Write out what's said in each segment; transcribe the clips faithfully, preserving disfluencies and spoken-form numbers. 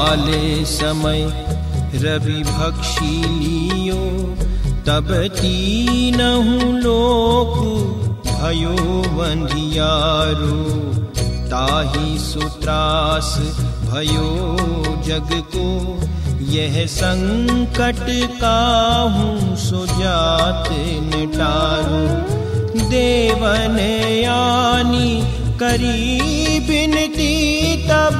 बाले समय रवि भक्षी लियो, तब तीनहु लोक भयो बंधियारो। ताहि सुत्रास भयो जग को, यह संकट काहू सो जात निटारो। देवन यानी करी बिनती तब,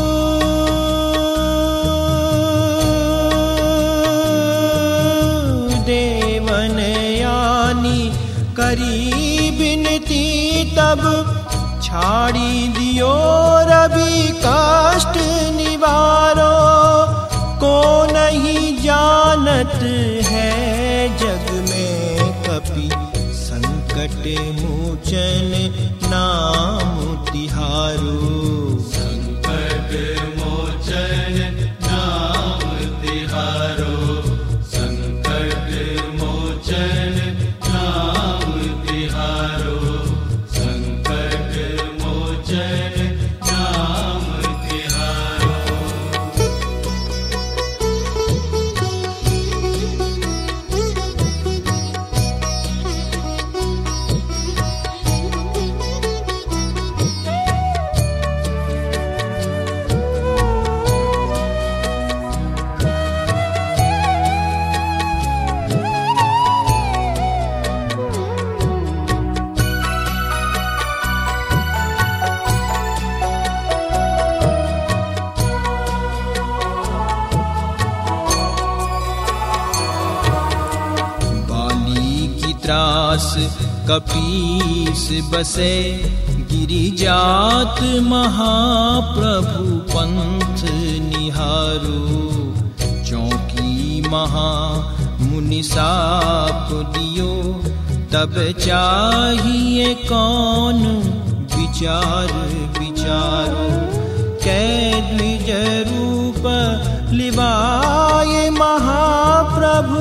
देवन यानी करी बिनती तब, छाड़ी दियो रवि कष्ट निवारो। को नहीं जानत है जग में कपि, संकट मोचन नाम तिहारो। संकट मोचन नाम तिहारो, संकट मोचन नाम तिहारो, संकट मोचन नाम तिहारो। त्रास कपीस बसे, गिरिजात महाप्रभु पंथ निहारो। चौकी महा मुनि साप दियो, तब चाहिए कौन विचार विचारो। कै द्विज रूप लिवाए महाप्रभु,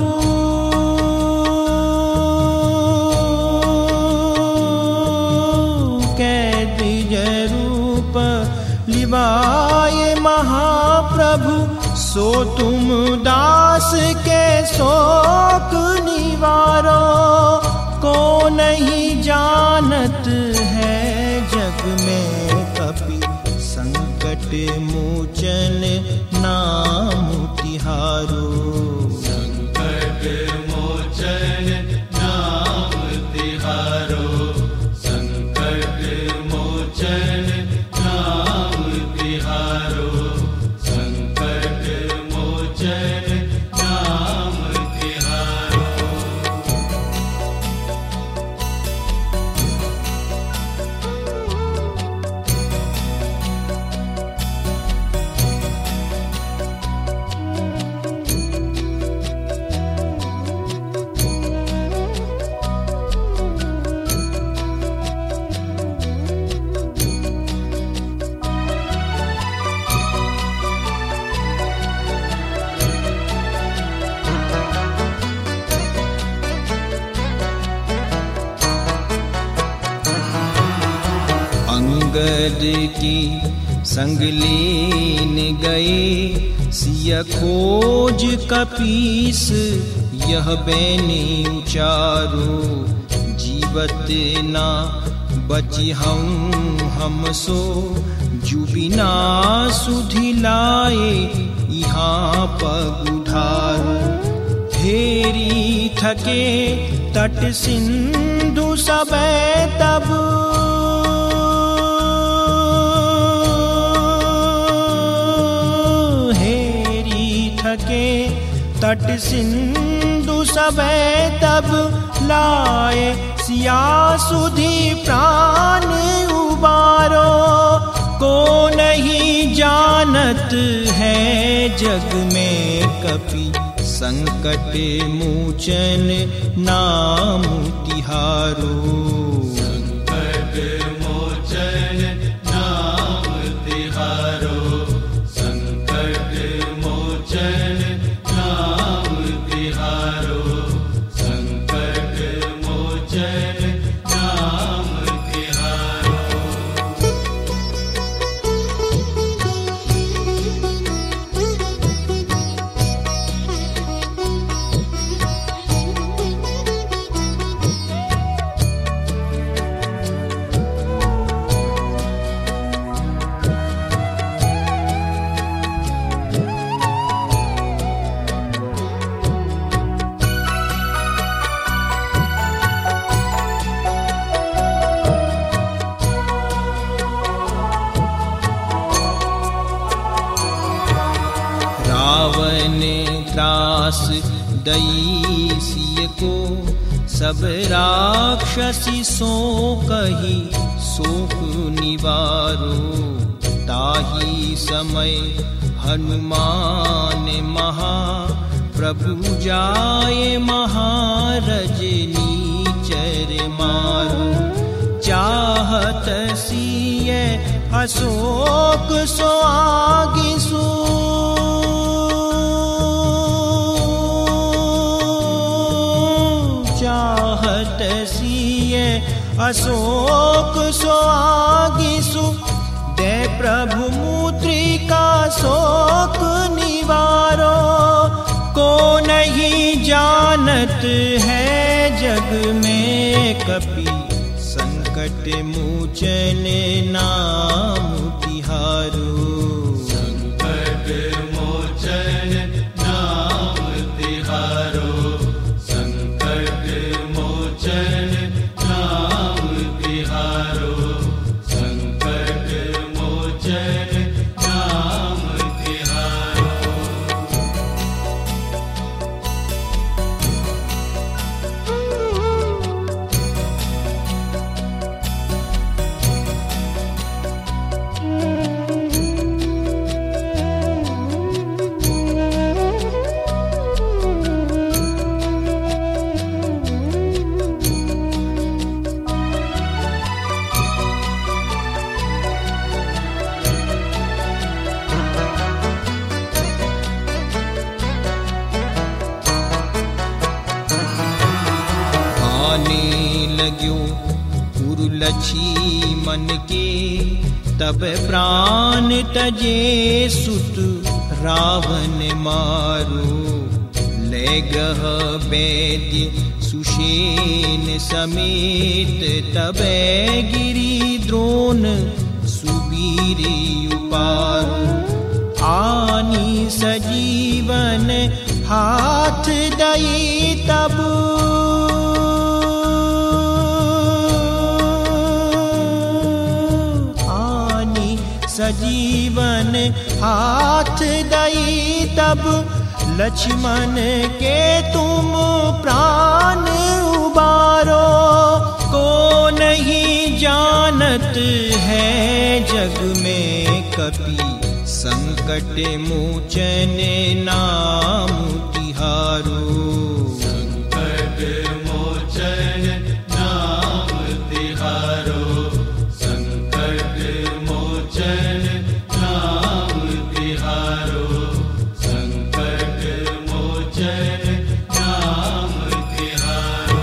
लिवाए महाप्रभु। सो तुम दास के शोक निवारो। को नहीं जानत है जग में कपि, संकट मोचन नाम तिहारो। संकट मोचन नाम तिहारो, संकट मोचन नाम तिहारो, संकट मोचन नाम तिहारो। अंगद की संग लेन गए, सिय खोज कपीस यह बैने उचारो। जीवत ना बची हम हम सो, जुबिना सुधि लाए यहाँ पग उठारो। हेरी थके तट सिंधु सबे तब, के तट सिंधु सबे तब, लाए सिया सुधि प्राण उबारो। को नहीं जानत है जग में कपि, संकट मोचन नाम तिहारो। संकट मोचन नाम तिहारो, संकट मोचन नाम तिहारो, संकट मोचन नाम तिहारो। दास दई सिय को, सब राक्षसी सो कही शोक निवारो। ताही समय हनुमान महा प्रभु जाए महारज नीचर मारो। चाहत सिय अशोक सो आगिसु, चाहत सिय अशोक सो आगिसु। दे प्रभु मुद्रिका शोक निवारो। को नहीं जानत है जग में कपि, संकट मोचन नाम तिहारो। संकट मोचन नाम तिहारो, संकट मोचन नाम तिहारो, संकट मोचन नाम तिहारो। लक्ष्मण के तब प्राण तजे सुत रावण मारो। ले गह वैद्य सुषेण समेत तबे गिरी द्रोण सुबीर उपारो। आनी सजीवन हाथ दई तब, सजीवन हाथ दई तब। लक्ष्मण के तुम प्राण उबारो। को नहीं जानत है जग में कपि, संकट मोचन नाम तिहारो। संकट मोचन नाम तिहारो, संकट मोचन नाम तिहारो, संकट मोचन नाम तिहारो।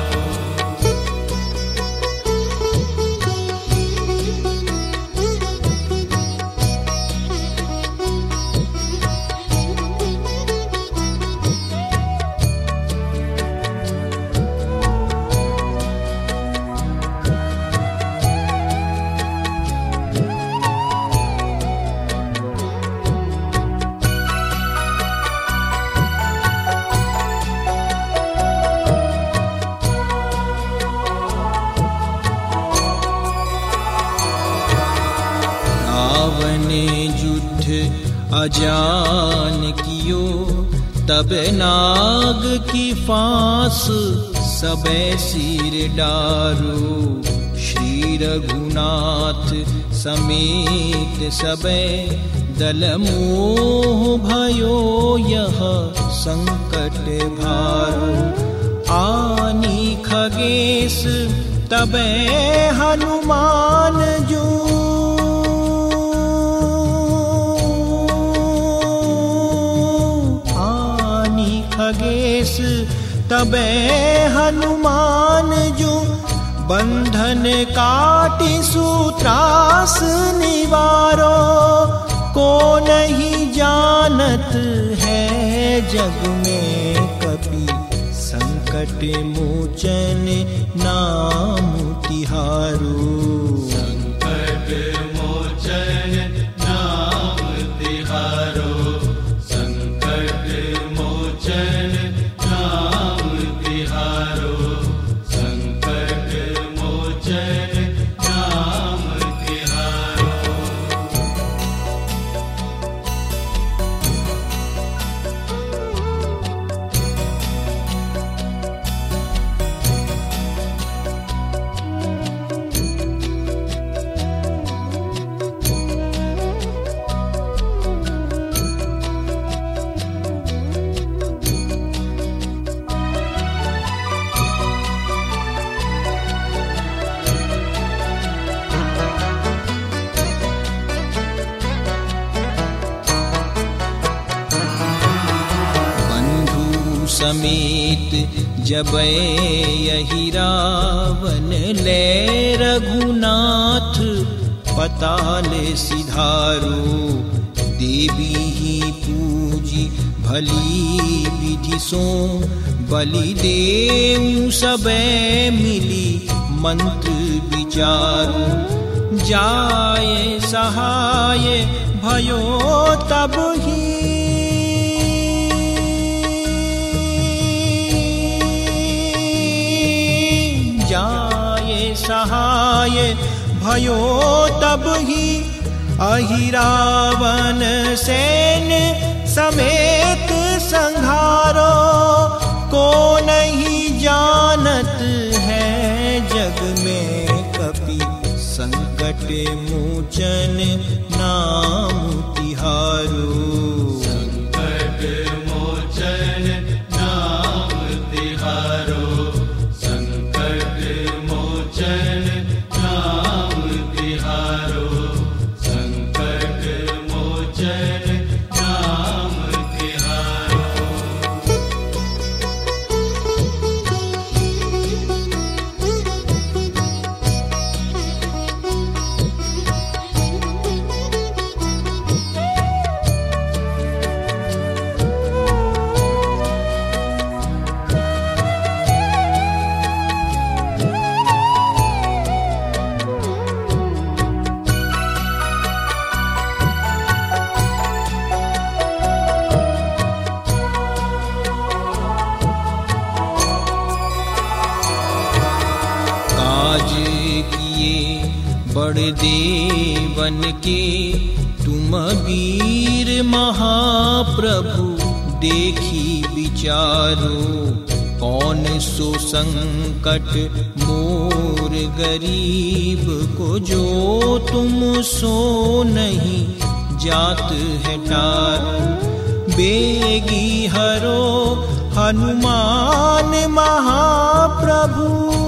अजान कियो तब नाग की फांस सबे सिर डारो। श्री रघुनाथ समेत सबे दल मोह भयो यह संकट भारो। आनी खगेश तबे हनुमान जू, खगेश तबे हनुमान जू। बंधन काटी सूत्रास निवारो। को नहीं जानत है जग में कपि, संकट मोचन नाम तिहारो। संकट मोचन नाम तिहारो, संकट मोचन नाम तिहारो, संकट मोचन नाम तिहारो। समेत जबै यही रावण ले रघुनाथ पताल सिधारो। देवी ही पूजी भली विधि सो बलि देऊ सबे मिली मंत्र विचारो। जाए सहाय भयो तब ही जाए सहाय भयो तब ही अहि रावण सेन समेत संहारो। को नहीं जानत है जग में कपि संकट मोचन नाम तिहारो। संकट मोचन नाम तिहारो। संकट मोचन नाम तिहारो। संकट मोचन नाम तिहारो। बड़ देवन के तुम वीर महाप्रभु देखी विचारो। कौन सो संकट मोर गरीब को जो तुम सो नहीं जात है टारो। बेगी हरो हनुमान महाप्रभु।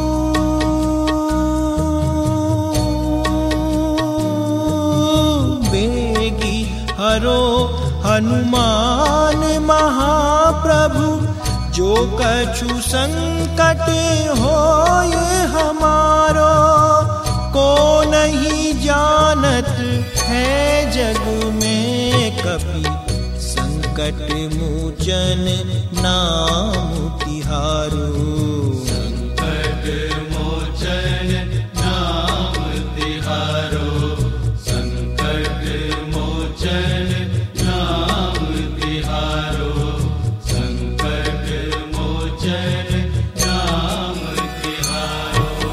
हरो हनुमान महाप्रभु। जो कछु संकट होए हमारो। को नहीं जानत है जग में कपि संकट मोचन नाम तिहारो। संकट मोचन नाम तिहारो। संकट मोचन नाम तिहारो। संकट मोचन नाम तिहारो।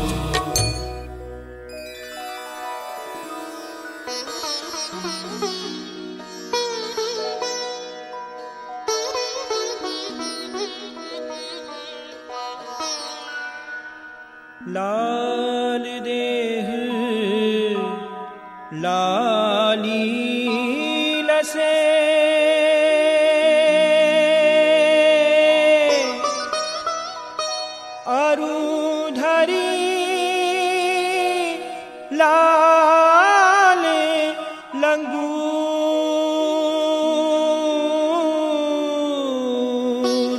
लाल देह लाली लसे। अरुधरी लाल लंगूर।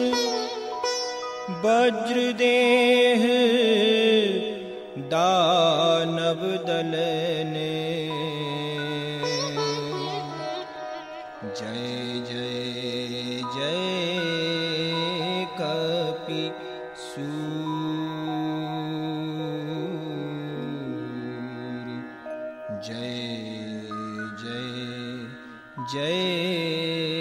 वज्रदेह दानव दलने। जय जय जय कपि सूर। जय जय जय